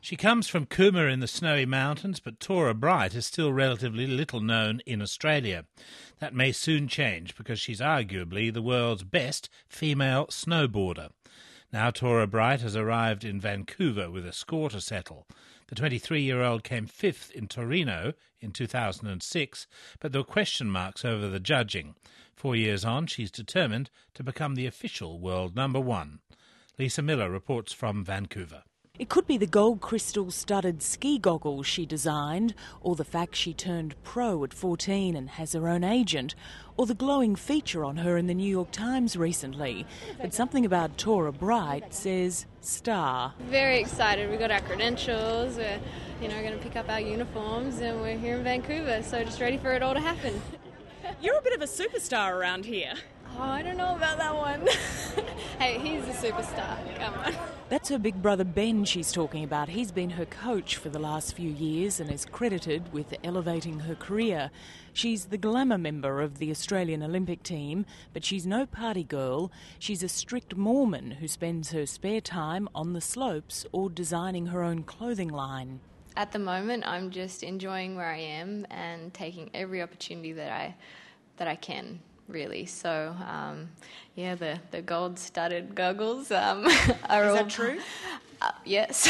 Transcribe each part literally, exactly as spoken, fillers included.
She comes from Cooma in the Snowy Mountains, but Tora Bright is still relatively little known in Australia. That may soon change because she's arguably the world's best female snowboarder. Now Tora Bright has arrived in Vancouver with a score to settle. The twenty-three-year-old came fifth in Torino in two thousand six, but there were question marks over the judging. Four years on, she's determined to become the official world number one. Lisa Miller reports from Vancouver. It could be the gold crystal-studded ski goggles she designed, or the fact she turned pro at fourteen and has her own agent, or the glowing feature on her in the New York Times recently. But something about Tora Bright says star. Very excited. We got our credentials, we're you know, going to pick up our uniforms, and we're here in Vancouver, so just ready for it all to happen. You're a bit of a superstar around here. Oh, I don't know about that one. Hey, he's a superstar. Come on. That's her big brother Ben she's talking about. He's been her coach for the last few years and is credited with elevating her career. She's the glamour member of the Australian Olympic team, but she's no party girl. She's a strict Mormon who spends her spare time on the slopes or designing her own clothing line. At the moment, I'm just enjoying where I am and taking every opportunity that I that I can. Really, so um, yeah, the, the gold-studded goggles um, are all. Is that true? Uh, yes,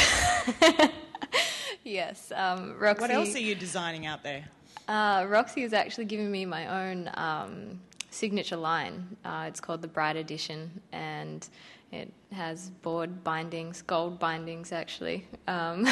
yes. Um, Roxy. What else are you designing out there? Uh, Roxy is actually giving me my own um, signature line. Uh, it's called the Bright Edition, and it has board bindings, gold bindings actually. Um,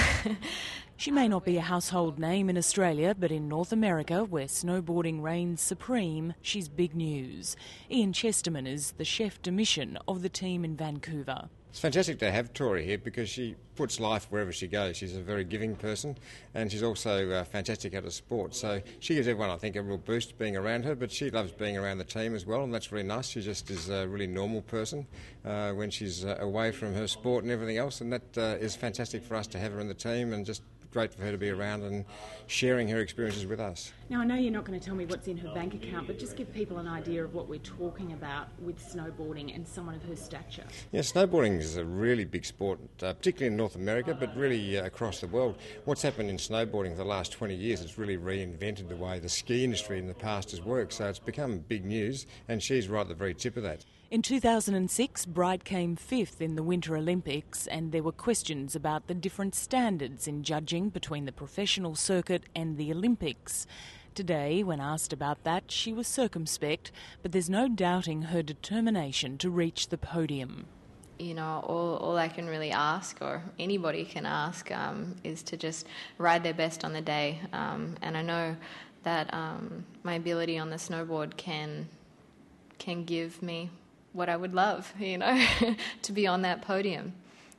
She may not be a household name in Australia, but in North America, where snowboarding reigns supreme, she's big news. Ian Chesterman is the chef de mission of the team in Vancouver. It's fantastic to have Tori here because she puts life wherever she goes. She's a very giving person, and she's also uh, fantastic at her sport. So she gives everyone, I think, a real boost being around her, but she loves being around the team as well, and that's really nice. She just is a really normal person uh, when she's uh, away from her sport and everything else, and that uh, is fantastic for us to have her in the team, and just great for her to be around and sharing her experiences with us. Now, I know you're not going to tell me what's in her bank account, but just give people an idea of what we're talking about with snowboarding and someone of her stature. Yeah, snowboarding is a really big sport, uh, particularly in North America, but really uh, across the world. What's happened in snowboarding for the last twenty years, it's really reinvented the way the ski industry in the past has worked, so it's become big news, and she's right at the very tip of that. In two thousand six, Bright came fifth in the Winter Olympics, and there were questions about the different standards in judging between the professional circuit and the Olympics. Today, when asked about that, she was circumspect, but there's no doubting her determination to reach the podium. You know, all, all I can really ask, or anybody can ask, um, is to just ride their best on the day. Um, and I know that um, my ability on the snowboard can can give me what I would love, you know, to be on that podium.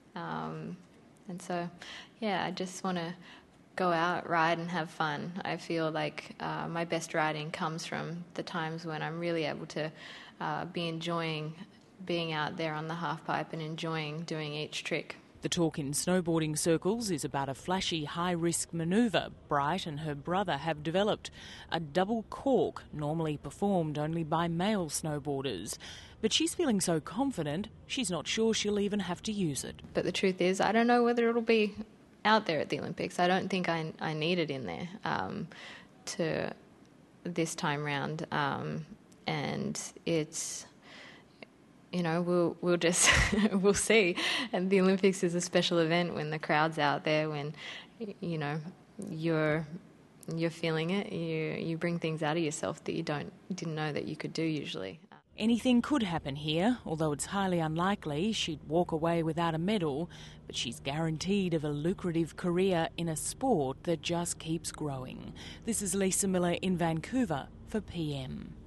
Um, and so, yeah, I just want to go out, ride and have fun. I feel like uh, my best riding comes from the times when I'm really able to uh, be enjoying being out there on the half-pipe and enjoying doing each trick. The talk in snowboarding circles is about a flashy, high-risk manoeuvre Bright and her brother have developed, a double cork, normally performed only by male snowboarders. But she's feeling so confident, she's not sure she'll even have to use it. But the truth is, I don't know whether it'll be out there at the Olympics. I don't think I, I need it in there um, to this time round. Um, and it's... You know, we'll we'll just we'll see. And the Olympics is a special event when the crowd's out there, when you know you're you're feeling it. You you bring things out of yourself that you don't didn't know that you could do usually. Anything could happen here, although it's highly unlikely she'd walk away without a medal. But she's guaranteed of a lucrative career in a sport that just keeps growing. This is Lisa Miller in Vancouver for P M.